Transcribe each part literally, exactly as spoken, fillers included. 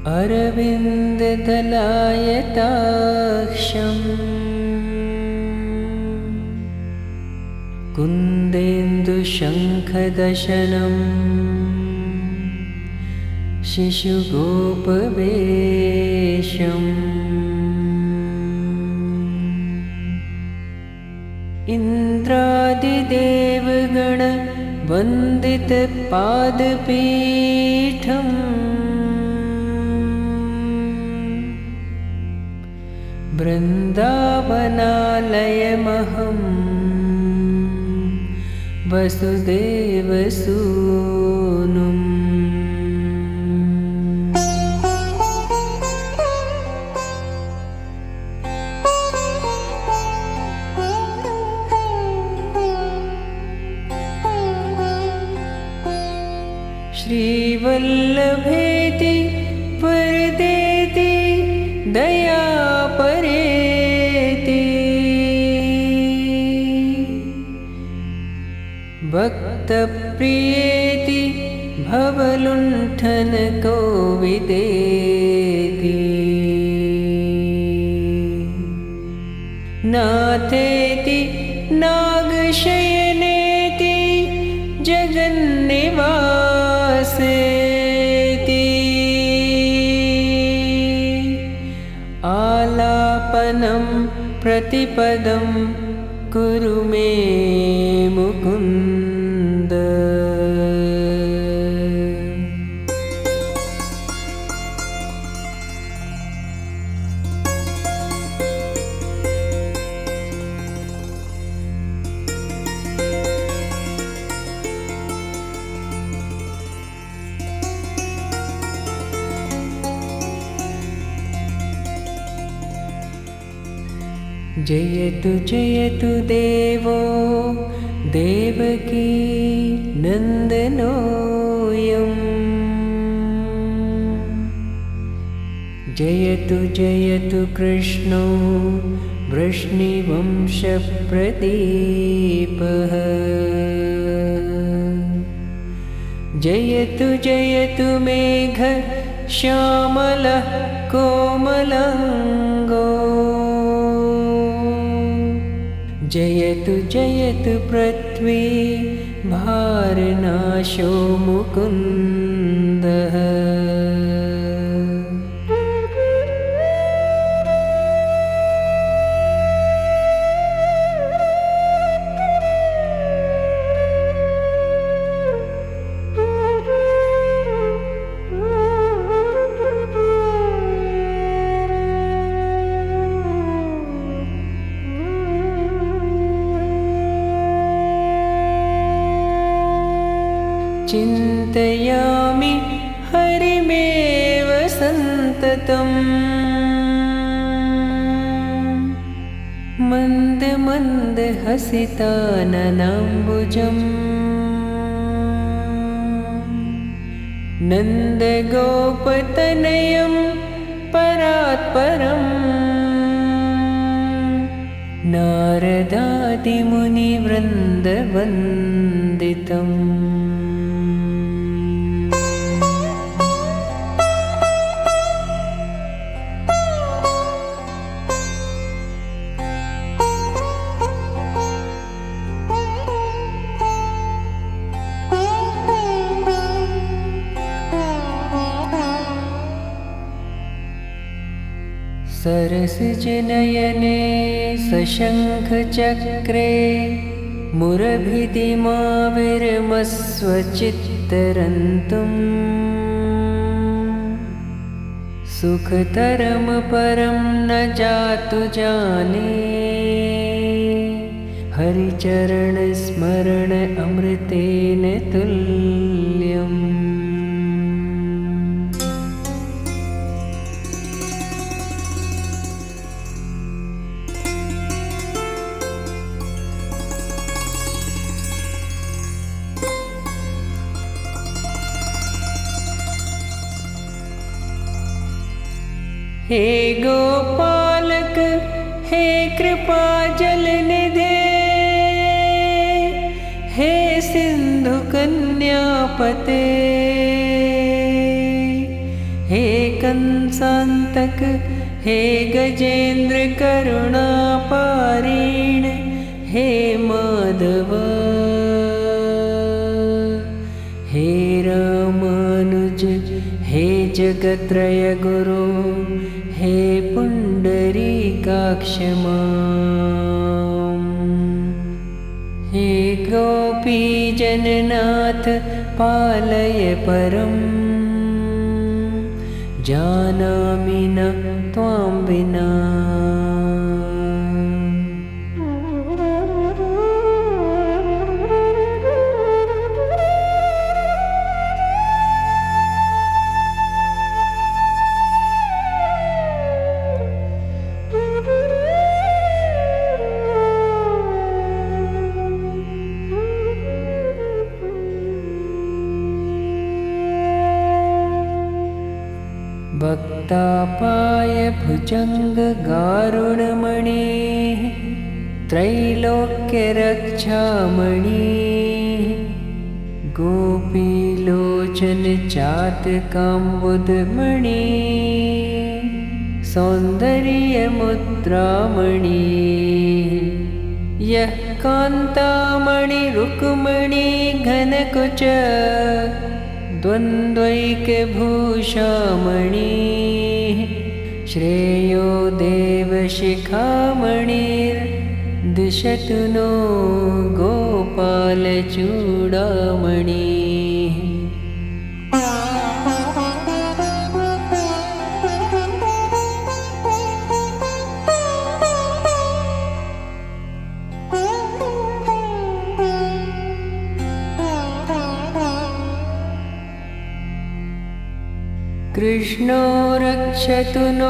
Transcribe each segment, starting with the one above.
अरविन्ददलायताक्षम् कुन्देन्दुशङ्खदशनम् शिशुगोपवेशम् इन्द्रादिदेवगण वन्दितपादपीठम् वृन्दावनालयमहं वसुदेवसूनुम् श्रीवल्लभेति वरदेति दयापरेति भक्तप्रियेति भवलुण्ठनकोविदेति नाथेति नागशयनेति जगन्निवासेति आलापनं प्रतिपदं कुरु मे मुकुन्द। जयतु जयतु देवो देवकी नन्दनोऽयम् जयतु जयतु कृष्णो वृष्णिवंशप्रदीपः जयतु जयतु मेघ श्यामलः कोमलाङ्गो जयतु जयतु पृथ्वी भारनाशो मुकुन्दः चिन्तयामि हरिमेव सन्ततम् मन्द मन्द हसिताननाम्बुजम् नन्दगोपतनयं परात्परम् नारदादिमुनिवृन्दवन्दितम् सरसिजनयने सशङ्खचक्रे मुरभिदिमाविरमस्वचित्तरन्तुम् सुखतरं परं न जातु जाने हरिचरणस्मरण अमृतेन तुल्यम् हे गोपालक हे कृपा जलनिधे हे सिंधु कन्यापते हे कंसान्तक हे गजेन्द्र करुणापारीण हे माधव हे रामानुज हे जगत्रय गुरु हे पुण्डरीकाक्ष माम् हे गोपीजननाथ पालय परम् जानामि न त्वां विना भक्तापाय भुजङ्गगारुणमणि त्रैलोक्यरक्षामणि गोपीलोचन चातकाम्बुदमणि सौन्दर्यमुद्रामणि यः कान्तामणि रुक्मणि घनकुच द्वन्द्वैकभूषामणि श्रेयो देवशिखामणिर्दिशतु नो गोपालचूडामणि कृष्णो रक्षतु नो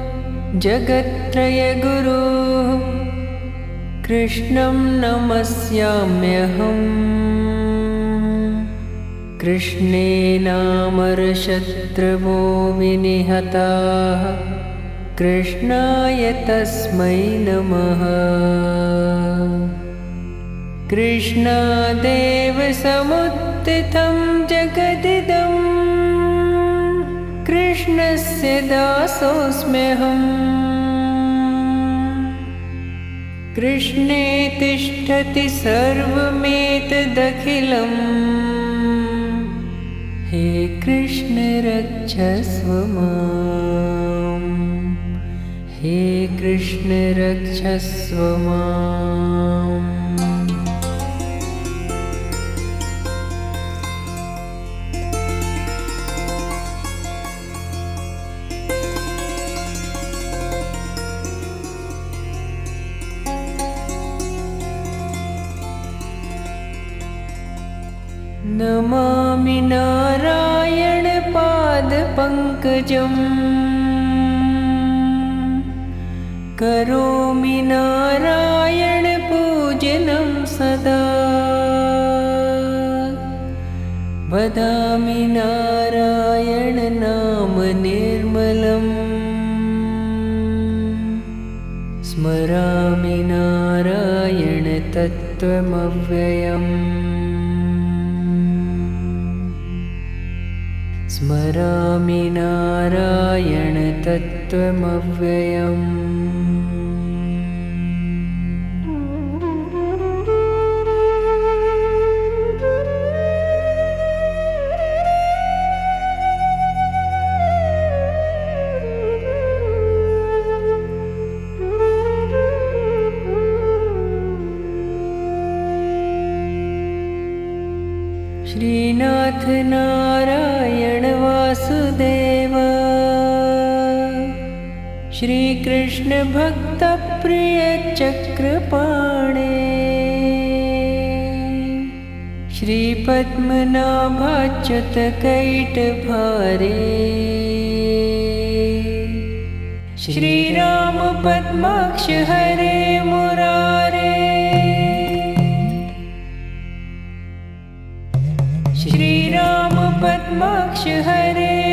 जगत्त्रयगुरुः कृष्णं नमस्याम्यहम् कृष्णेनामरशत्रवो विनिहताः कृष्णाय तस्मै नमः कृष्णादेव समुत्थितं जगदिदम् कृष्णस्य दासोऽस्म्यहम् कृष्णे तिष्ठति सर्वमेतदखिलम् हे कृष्ण रक्षस्व माम् हे कृष्ण रक्षस्व माम् नमामि नारायणपादपङ्कजम् करोमि नारायणपूजनं सदा वदामि नारायणनाम निर्मलम् स्मरामि नारायणतत्त्वमव्ययम् स्मरामि नारायणतत्त्वमव्ययम् श्रीनाथ नारायण वासुदेव श्रीकृष्ण भक्तप्रिय चक्रपाणे श्रीपद्मनाभाच्युत कैटभारे श्रीराम पद्माक्ष हरे मुरारे श्रीराम पद्माक्ष हरे